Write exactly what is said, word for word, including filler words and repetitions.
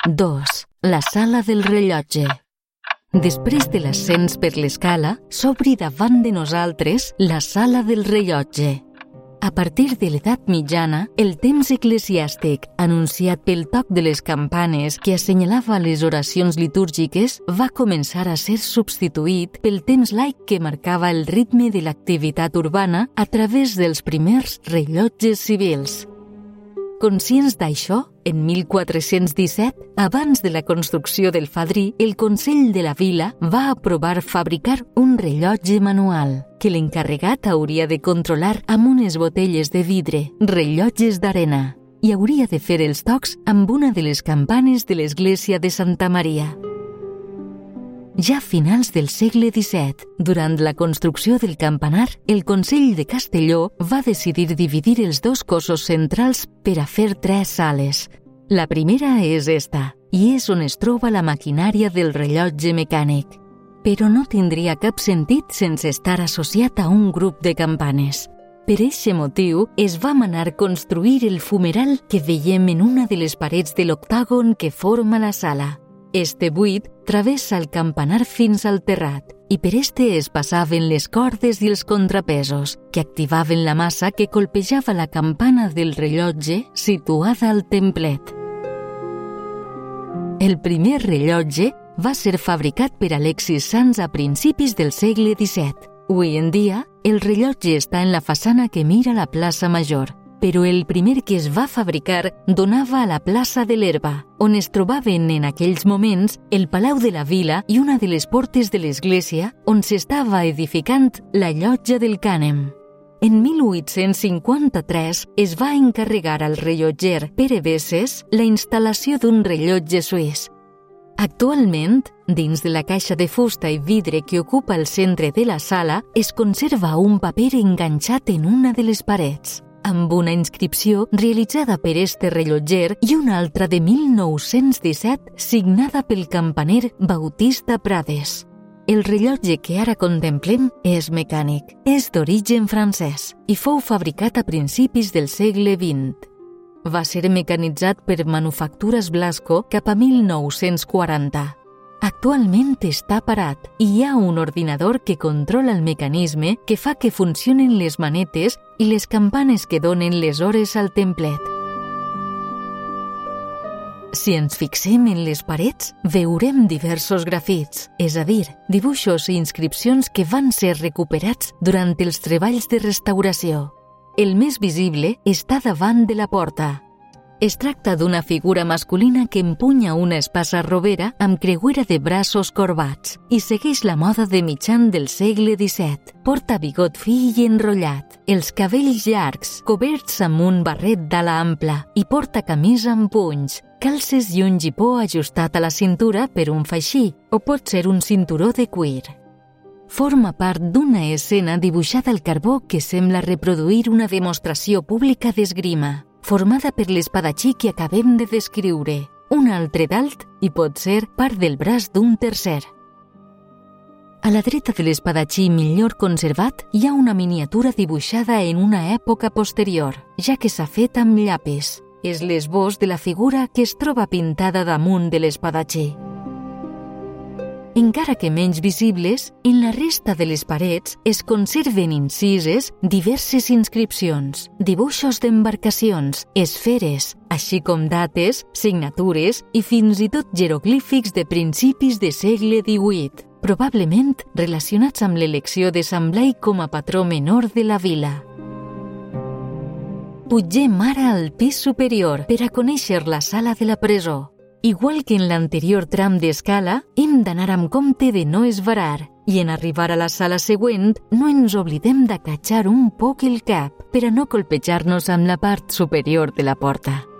dos. La sala del rellotge. Després de l'ascens per l'escala, s'obri davant de nosaltres la sala del rellotge. A partir de l'edat mitjana, el temps eclesiàstic, anunciat pel toc de les campanes que assenyalava les oracions litúrgiques, va començar a ser substituït pel temps laic que marcava el ritme de l'activitat urbana a través dels primers rellotges civils. Conscients d'això, en mil quatre-cents disset, abans de la construcció del fadrí, el Consell de la Vila va aprovar fabricar un rellotge manual, que l'encarregat hauria de controlar amb unes botelles de vidre, rellotges d'arena, i hauria de fer els tocs amb una de les campanes de l'església de Santa Maria. Ja a finals del segle disset, durant la construcció del campanar, el Consell de Castelló va decidir dividir els dos cossos centrals per a fer tres sales. La primera és esta, i és on es troba la maquinària del rellotge mecànic. Però no tindria cap sentit sense estar associat a un grup de campanes. Per eixe motiu, es va manar construir el fumeral que veiem en una de les parets de l'octàgon que forma la sala. Este buit travessa el campanar fins al terrat i per este es passaven les cordes i els contrapesos que activaven la massa que colpejava la campana del rellotge situada al templet. El primer rellotge va ser fabricat per Alexis Sans a principis del segle disset. Avui en dia, el rellotge està en la façana que mira la plaça Major, però el primer que es va fabricar donava a la plaça de l'Herba, on es trobaven en aquells moments el Palau de la Vila i una de les portes de l'església on s'estava edificant la Llotja del Cànem. En mil vuit-cents cinquanta-tres es va encarregar al rellotger Pere Besses la instal·lació d'un rellotge suís. Actualment, dins de la caixa de fusta i vidre que ocupa el centre de la sala, es conserva un paper enganxat en una de les parets, amb una inscripció realitzada per este rellotger i una altra de mil nou-cents disset signada pel campaner Bautista Prades. El rellotge que ara contemplem és mecànic, és d'origen francès i fou fabricat a principis del segle vint. Va ser mecanitzat per Manufactures Blasco cap a mil nou-cents quaranta. Actualment està parat i hi ha un ordinador que controla el mecanisme que fa que funcionen les manetes i les campanes que donen les hores al templet. Si ens fixem en les parets, veurem diversos grafits, és a dir, dibuixos i inscripcions que van ser recuperats durant els treballs de restauració. El més visible està davant de la porta. Es tracta d'una figura masculina que empunya una espasa rovera amb creuera de braços corbats i segueix la moda de mitjan del segle disset. Porta bigot fi i enrotllat, els cabells llargs, coberts amb un barret d'ala ampla i porta camisa amb punys, calces i un gipó ajustat a la cintura per un faixí, o pot ser un cinturó de cuir. Forma part d'una escena dibuixada al carbó que sembla reproduir una demostració pública d'esgrima, formada per l'espadatxí que acabem de descriure, un altre dalt i pot ser part del braç d'un tercer. A la dreta de l'espadatxí millor conservat hi ha una miniatura dibuixada en una època posterior, ja que s'ha fet amb llapis. És l'esbós de la figura que es troba pintada damunt de l'espadatxí. Encara que menys visibles, en la resta de les parets es conserven incises diverses inscripcions, dibuixos d'embarcacions, esferes, així com dates, signatures i fins i tot jeroglífics de principis de segle divuit, probablement relacionats amb l'elecció de Sant Blai com a patró menor de la vila. Pugem ara al pis superior per a conèixer la sala de la presó. Igual que en l'anterior tram d'escala, hem d'anar amb compte de no esvarar i en arribar a la sala següent no ens oblidem d'acatxar un poc el cap per a no colpejar-nos amb la part superior de la porta.